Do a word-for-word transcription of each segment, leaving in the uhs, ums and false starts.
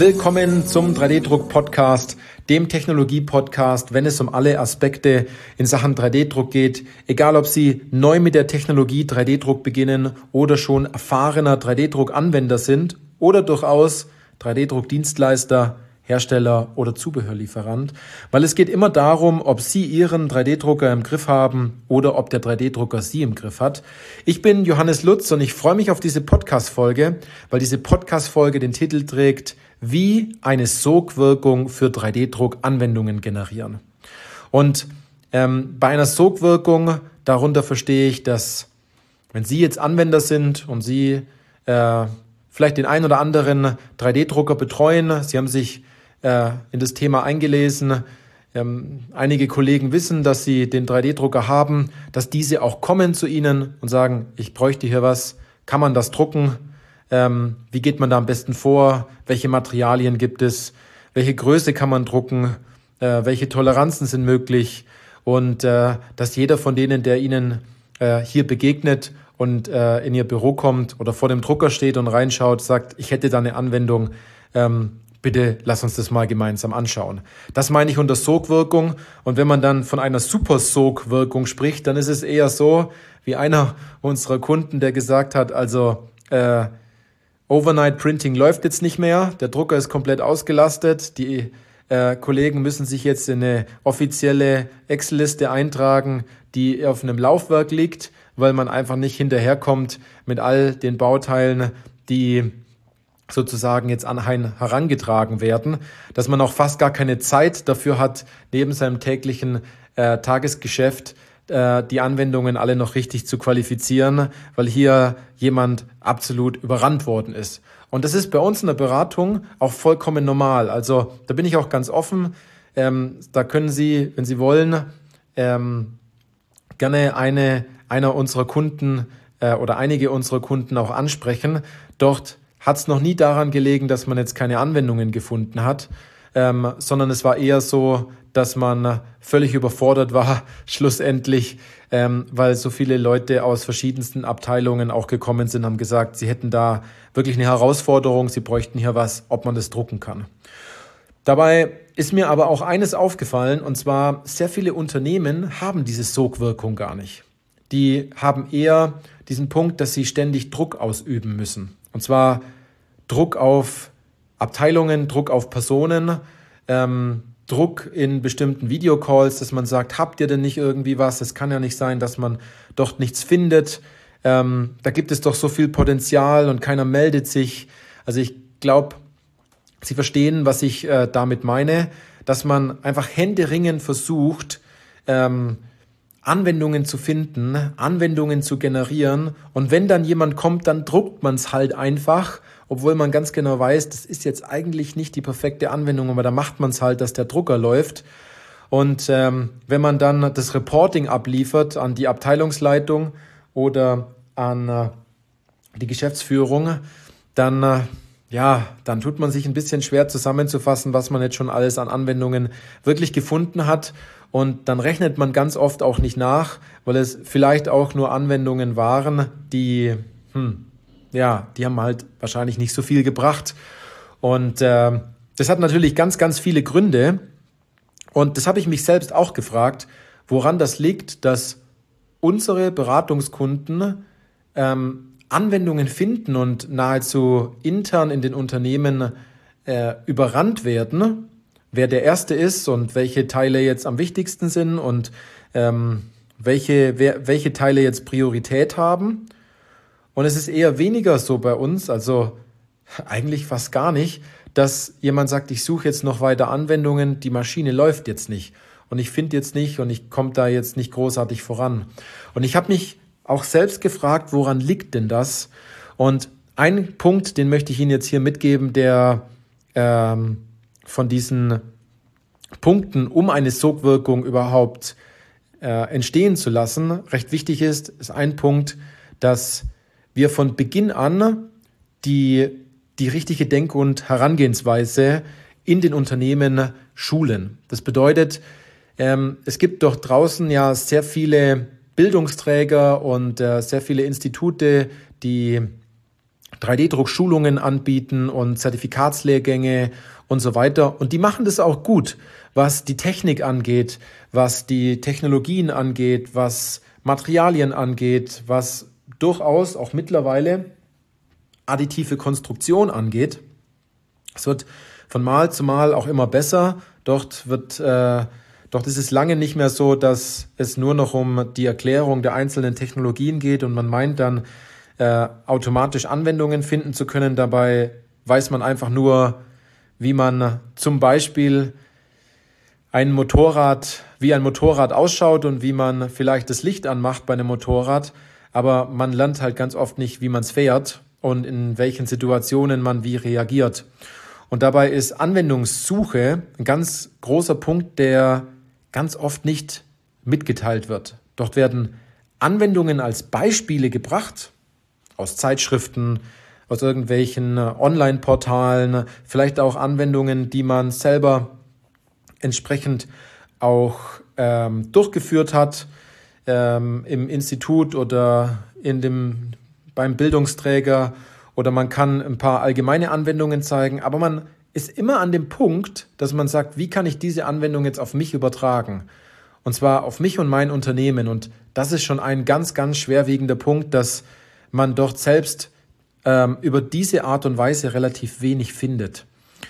Willkommen zum drei D-Druck-Podcast, dem Technologie-Podcast, wenn es um alle Aspekte in Sachen drei D-Druck geht. Egal, ob Sie neu mit der Technologie drei D-Druck beginnen oder schon erfahrener drei D-Druck-Anwender sind oder durchaus drei D-Druck-Dienstleister, Hersteller oder Zubehörlieferant, weil es geht immer darum, ob Sie Ihren drei D-Drucker im Griff haben oder ob der drei D-Drucker Sie im Griff hat. Ich bin Johannes Lutz und ich freue mich auf diese Podcast-Folge, weil diese Podcast-Folge den Titel trägt, wie eine Sogwirkung für drei D-Druck-Anwendungen generieren. Und ähm, bei einer Sogwirkung, darunter verstehe ich, dass wenn Sie jetzt Anwender sind und Sie äh, vielleicht den einen oder anderen drei D-Drucker betreuen, Sie haben sich äh, in das Thema eingelesen, ähm, einige Kollegen wissen, dass Sie den drei D-Drucker haben, dass diese auch kommen zu Ihnen und sagen, ich bräuchte hier was, kann man das drucken? Ähm, wie geht man da am besten vor? Welche Materialien gibt es? Welche Größe kann man drucken? Äh, welche Toleranzen sind möglich? Und äh, dass jeder von denen, der Ihnen äh, hier begegnet und äh, in Ihr Büro kommt oder vor dem Drucker steht und reinschaut, sagt, ich hätte da eine Anwendung, ähm, bitte lass uns das mal gemeinsam anschauen. Das meine ich unter Sogwirkung. Und wenn man dann von einer Super-Sog-Wirkung spricht, dann ist es eher so, wie einer unserer Kunden, der gesagt hat, also äh, Overnight Printing läuft jetzt nicht mehr, der Drucker ist komplett ausgelastet, die äh, Kollegen müssen sich jetzt in eine offizielle Excel-Liste eintragen, die auf einem Laufwerk liegt, weil man einfach nicht hinterherkommt mit all den Bauteilen, die sozusagen jetzt an einen herangetragen werden, dass man auch fast gar keine Zeit dafür hat, neben seinem täglichen äh, Tagesgeschäft äh, die Anwendungen alle noch richtig zu qualifizieren, weil hier jemand absolut überrannt worden ist. Und das ist bei uns in der Beratung auch vollkommen normal. Also da bin ich auch ganz offen. Ähm, da können Sie, wenn Sie wollen, ähm, gerne eine einer unserer Kunden äh, oder einige unserer Kunden auch ansprechen. Dort hat es noch nie daran gelegen, dass man jetzt keine Anwendungen gefunden hat, ähm, sondern es war eher so, dass man völlig überfordert war, schlussendlich, ähm, weil so viele Leute aus verschiedensten Abteilungen auch gekommen sind, haben gesagt, sie hätten da wirklich eine Herausforderung, sie bräuchten hier was, ob man das drucken kann. Dabei ist mir aber auch eines aufgefallen, und zwar sehr viele Unternehmen haben diese Sogwirkung gar nicht. Die haben eher diesen Punkt, dass sie ständig Druck ausüben müssen. Und zwar Druck auf Abteilungen, Druck auf Personen, ähm, Druck in bestimmten Videocalls, dass man sagt, habt ihr denn nicht irgendwie was? Es kann ja nicht sein, dass man dort nichts findet. Ähm, da gibt es doch so viel Potenzial und keiner meldet sich. Also ich glaube, Sie verstehen, was ich äh, damit meine, dass man einfach händeringend versucht, ähm, Anwendungen zu finden, Anwendungen zu generieren. Und wenn dann jemand kommt, dann druckt man es halt einfach, obwohl man ganz genau weiß, das ist jetzt eigentlich nicht die perfekte Anwendung, aber da macht man es halt, dass der Drucker läuft. Und ähm, wenn man dann das Reporting abliefert an die Abteilungsleitung oder an äh, die Geschäftsführung, dann äh, ja, dann tut man sich ein bisschen schwer zusammenzufassen, was man jetzt schon alles an Anwendungen wirklich gefunden hat. Und dann rechnet man ganz oft auch nicht nach, weil es vielleicht auch nur Anwendungen waren, die, hm, ja, die haben halt wahrscheinlich nicht so viel gebracht. Und äh, das hat natürlich ganz, ganz viele Gründe. Und das habe ich mich selbst auch gefragt, woran das liegt, dass unsere Beratungskunden ähm, Anwendungen finden und nahezu intern in den Unternehmen äh, überrannt werden, wer der Erste ist und welche Teile jetzt am wichtigsten sind und ähm, welche, wer, welche Teile jetzt Priorität haben. Und es ist eher weniger so bei uns, also eigentlich fast gar nicht, dass jemand sagt, ich suche jetzt noch weiter Anwendungen, die Maschine läuft jetzt nicht und ich finde jetzt nicht und ich komme da jetzt nicht großartig voran. Und ich habe mich auch selbst gefragt, woran liegt denn das? Und ein Punkt, den möchte ich Ihnen jetzt hier mitgeben, der ähm, von diesen Punkten, um eine Sogwirkung überhaupt äh, entstehen zu lassen, recht wichtig ist, ist ein Punkt, dass wir von Beginn an die, die richtige Denk- und Herangehensweise in den Unternehmen schulen. Das bedeutet, ähm, es gibt doch draußen ja sehr viele Bildungsträger und äh, sehr viele Institute, die drei D-Druck-Schulungen anbieten und Zertifikatslehrgänge und so weiter. Und die machen das auch gut, was die Technik angeht, was die Technologien angeht, was Materialien angeht, was durchaus auch mittlerweile additive Konstruktion angeht. Es wird von Mal zu Mal auch immer besser. Dort wird, äh, dort ist es lange nicht mehr so, dass es nur noch um die Erklärung der einzelnen Technologien geht und man meint dann, äh, automatisch Anwendungen finden zu können. Dabei weiß man einfach nur, wie man zum Beispiel ein Motorrad, wie ein Motorrad ausschaut und wie man vielleicht das Licht anmacht bei einem Motorrad. Aber man lernt halt ganz oft nicht, wie man es fährt und in welchen Situationen man wie reagiert. Und dabei ist Anwendungssuche ein ganz großer Punkt, der ganz oft nicht mitgeteilt wird. Dort werden Anwendungen als Beispiele gebracht, aus Zeitschriften, aus irgendwelchen Online-Portalen, vielleicht auch Anwendungen, die man selber entsprechend auch ähm, durchgeführt hat ähm, im Institut oder in dem, beim Bildungsträger, oder man kann ein paar allgemeine Anwendungen zeigen, aber man ist immer an dem Punkt, dass man sagt, wie kann ich diese Anwendung jetzt auf mich übertragen? Und zwar auf mich und mein Unternehmen. Und das ist schon ein ganz, ganz schwerwiegender Punkt, dass man dort selbst ähm, über diese Art und Weise relativ wenig findet.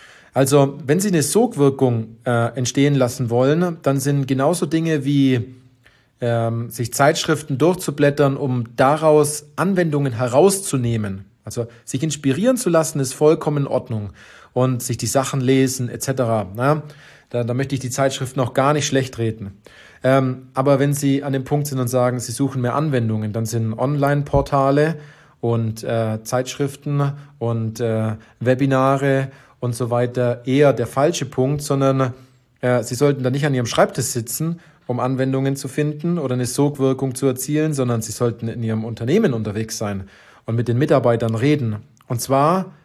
Also wenn Sie eine Sogwirkung äh, entstehen lassen wollen, dann sind genauso Dinge wie ähm, sich Zeitschriften durchzublättern, um daraus Anwendungen herauszunehmen. Also sich inspirieren zu lassen, ist vollkommen in Ordnung. Und sich die Sachen lesen et cetera. Na, da, da möchte ich die Zeitschriften auch gar nicht schlecht reden. Ähm, aber wenn Sie an dem Punkt sind und sagen, Sie suchen mehr Anwendungen, dann sind Online-Portale und äh, Zeitschriften und äh, Webinare und so weiter eher der falsche Punkt, sondern äh, Sie sollten da nicht an Ihrem Schreibtisch sitzen, um Anwendungen zu finden oder eine Sogwirkung zu erzielen, sondern Sie sollten in Ihrem Unternehmen unterwegs sein und mit den Mitarbeitern reden. Und zwar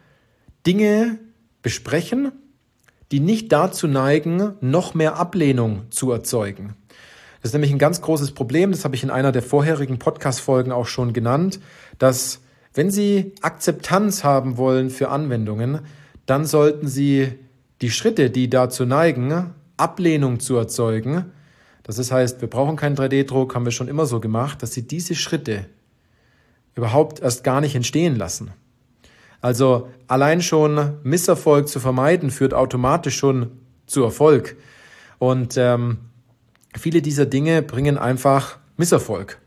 Dinge besprechen, die nicht dazu neigen, noch mehr Ablehnung zu erzeugen. Das ist nämlich ein ganz großes Problem, das habe ich in einer der vorherigen Podcast-Folgen auch schon genannt, dass wenn Sie Akzeptanz haben wollen für Anwendungen, dann sollten Sie die Schritte, die dazu neigen, Ablehnung zu erzeugen, das heißt, wir brauchen keinen drei D Druck, haben wir schon immer so gemacht, dass Sie diese Schritte überhaupt erst gar nicht entstehen lassen. Also allein schon Misserfolg zu vermeiden, führt automatisch schon zu Erfolg. Und ähm, viele dieser Dinge bringen einfach Misserfolg.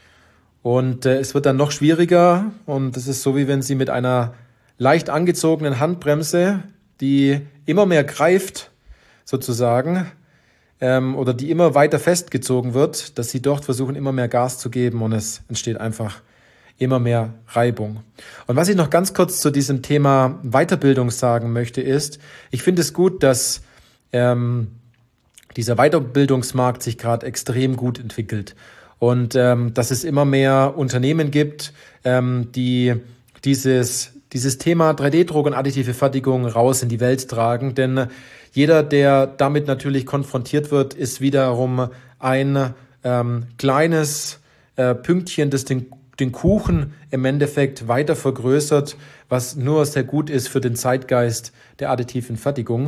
Und äh, es wird dann noch schwieriger und es ist so, wie wenn Sie mit einer leicht angezogenen Handbremse, die immer mehr greift, sozusagen, ähm, oder die immer weiter festgezogen wird, dass Sie dort versuchen, immer mehr Gas zu geben und es entsteht einfach immer mehr Reibung. Und was ich noch ganz kurz zu diesem Thema Weiterbildung sagen möchte, ist, ich finde es gut, dass ähm, dieser Weiterbildungsmarkt sich gerade extrem gut entwickelt und ähm, dass es immer mehr Unternehmen gibt, ähm, die dieses, dieses Thema drei D Druck und additive Fertigung raus in die Welt tragen. Denn jeder, der damit natürlich konfrontiert wird, ist wiederum ein ähm, kleines äh, Pünktchen, das den den Kuchen im Endeffekt weiter vergrößert, was nur sehr gut ist für den Zeitgeist der additiven Fertigung.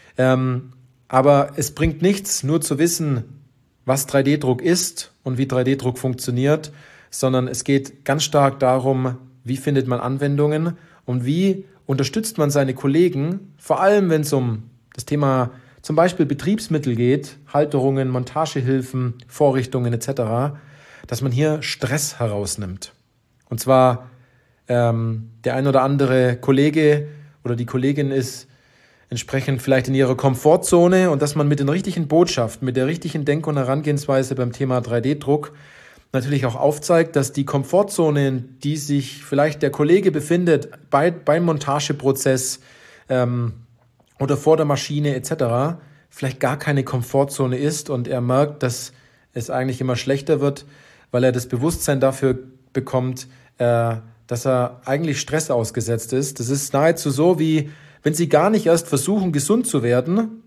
Ähm, aber es bringt nichts, nur zu wissen, was drei D Druck ist und wie drei D Druck funktioniert, sondern es geht ganz stark darum, wie findet man Anwendungen und wie unterstützt man seine Kollegen, vor allem wenn es um das Thema zum Beispiel Betriebsmittel geht, Halterungen, Montagehilfen, Vorrichtungen et cetera, dass man hier Stress herausnimmt. Und zwar ähm, der ein oder andere Kollege oder die Kollegin ist entsprechend vielleicht in ihrer Komfortzone und dass man mit den richtigen Botschaften, mit der richtigen Denk- und Herangehensweise beim Thema drei D Druck natürlich auch aufzeigt, dass die Komfortzone, in die sich vielleicht der Kollege befindet, bei, beim Montageprozess ähm, oder vor der Maschine et cetera, vielleicht gar keine Komfortzone ist und er merkt, dass es eigentlich immer schlechter wird, weil er das Bewusstsein dafür bekommt, äh, dass er eigentlich Stress ausgesetzt ist. Das ist nahezu so, wie wenn Sie gar nicht erst versuchen, gesund zu werden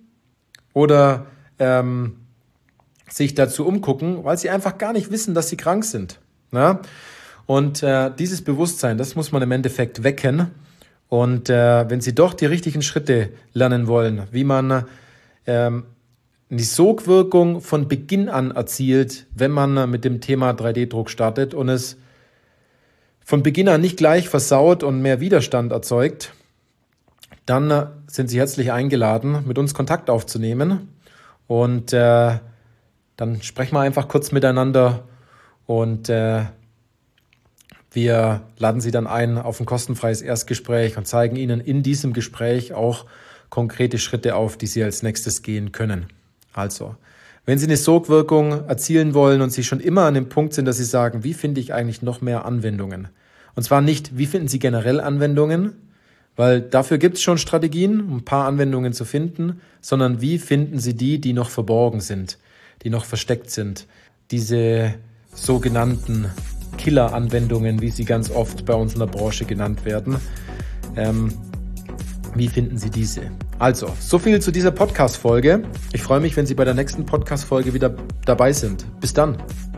oder ähm, sich dazu umgucken, weil Sie einfach gar nicht wissen, dass Sie krank sind. Ja? Und äh, dieses Bewusstsein, das muss man im Endeffekt wecken. Und äh, wenn Sie doch die richtigen Schritte lernen wollen, wie man ähm, die Sogwirkung von Beginn an erzielt, wenn man mit dem Thema drei D Druck startet und es von Beginn an nicht gleich versaut und mehr Widerstand erzeugt, dann sind Sie herzlich eingeladen, mit uns Kontakt aufzunehmen. Und äh, dann sprechen wir einfach kurz miteinander und äh, wir laden Sie dann ein auf ein kostenfreies Erstgespräch und zeigen Ihnen in diesem Gespräch auch konkrete Schritte auf, die Sie als nächstes gehen können. Also, wenn Sie eine Sogwirkung erzielen wollen und Sie schon immer an dem Punkt sind, dass Sie sagen, wie finde ich eigentlich noch mehr Anwendungen? Und zwar nicht, wie finden Sie generell Anwendungen, weil dafür gibt es schon Strategien, um ein paar Anwendungen zu finden, sondern wie finden Sie die, die noch verborgen sind, die noch versteckt sind, diese sogenannten Killer-Anwendungen, wie sie ganz oft bei uns in der Branche genannt werden. Ähm, wie finden Sie diese? Also, so viel zu dieser Podcast-Folge. Ich freue mich, wenn Sie bei der nächsten Podcast-Folge wieder dabei sind. Bis dann.